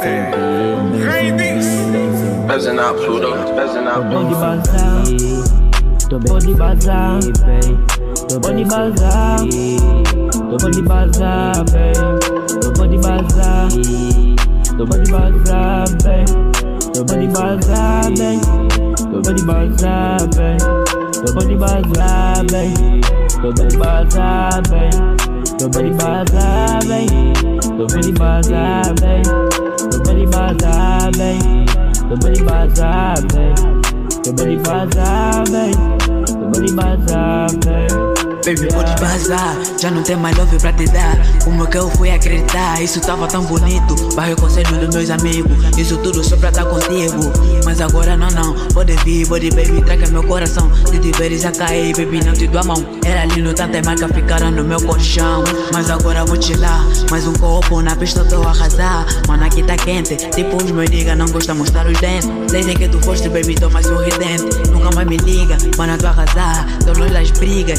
Buzzing out Pluto, buzzing out Tô de bazar, tô de bazar, tô de bazar, tô de bazar, tô de bazar, tô de bazar, tô de bazar, tô de bazar, tô de bazar, tô de bazar, tô de bazar, tô de bazar, tô de bazar, tô de bazar, tô de bazar, tô de bazar, tô de bazar, Baby, pode bazar, já não tem mais love pra te dar. Como que eu fui acreditar? Isso tava tão bonito. Vai o conselho dos meus amigos, isso tudo só pra tá contigo. Mas agora não, pode vir, baby, traga meu coração. Se tiveres a cair, baby, não te dou a mão. Era lindo, tantas marcas ficaram no meu colchão. Mas agora vou te lá, mais um copo na pista eu tô a arrasar. Mano, aqui tá quente, tipo os meus niggas não gostam de mostrar os dentes. Desde que tu foste, baby, tô mais sorridente. Nunca mais me liga, mano, tu arrasar. Tô nós las brigas.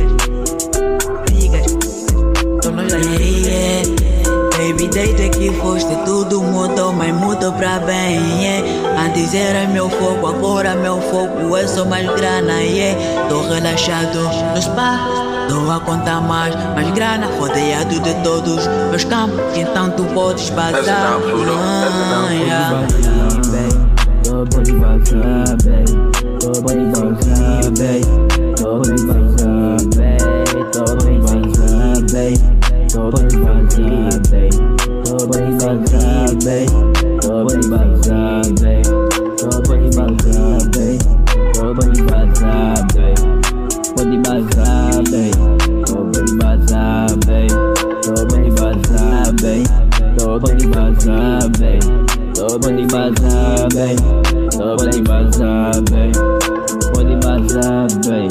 Baby, desde que foste tudo mudou, mas mudou pra bem, Antes era meu foco, agora meu foco é só mais grana, Tô relaxado no spa, tô a contar mais grana, rodeado de todos meus campos, então tu podes bazar. Tô de bazar, tô de bazar, tô de bazar, tô de bazar, tô de bazar, tô de bazar, tô de bazar, tô de bazar, tô de bazar, tô de bazar, tô de bazar, tô de bazar, tô de bazar, tô de bazar, tô de bazar, tô de bazar,